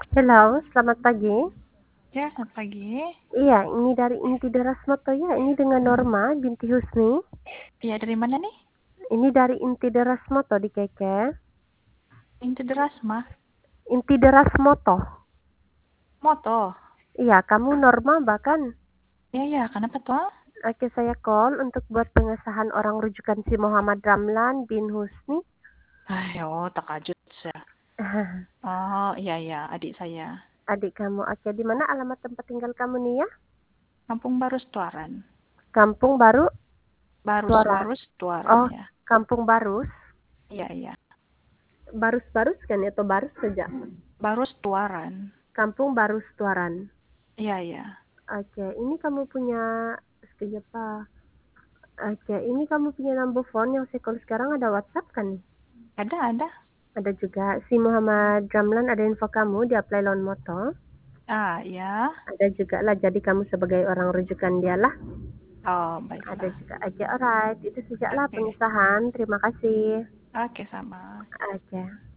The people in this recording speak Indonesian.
Halo, selamat pagi. Ya, selamat pagi. Iya, ini dari Inti Derasmoto ya. Ini dengan Norma binti Husni. Iya, dari mana nih? Ini dari Inti Derasmoto di Keke. Inti deras mah. Inti Derasmoto. Moto. Iya, kamu Norma bahkan. Ya, ya, kenapa tuh? Oke, saya call untuk buat pengesahan orang rujukan si Muhammad Ramlan bin Husni. Ayo, takajud saya. Oh, iya, iya, adik saya. Adik kamu. Oke, di mana alamat tempat tinggal kamu nih ya? Kampung Baru Tuaran. Kampung Baru Barus, Tuaran. Barus Tuaran Oh, ya. Kampung Barus. Iya, iya. Barus-barus kan ya, atau Barus saja? Barus Tuaran. Kampung Barus Tuaran. Iya, iya. Oke, ini kamu punya apa? Oke, ini kamu punya number phone yang saya call sekarang ada WhatsApp kan nih? Ada, ada. Ada juga si Muhammad Ramlan ada info kamu di apply loan motor. Ah, ya. Ada juga lah jadi kamu sebagai orang rujukan dia lah. Oh, Ada baiklah. juga. Oke, alright. Itu sejak lah Oke. pengesahan. Terima kasih. Oke, sama. Oke.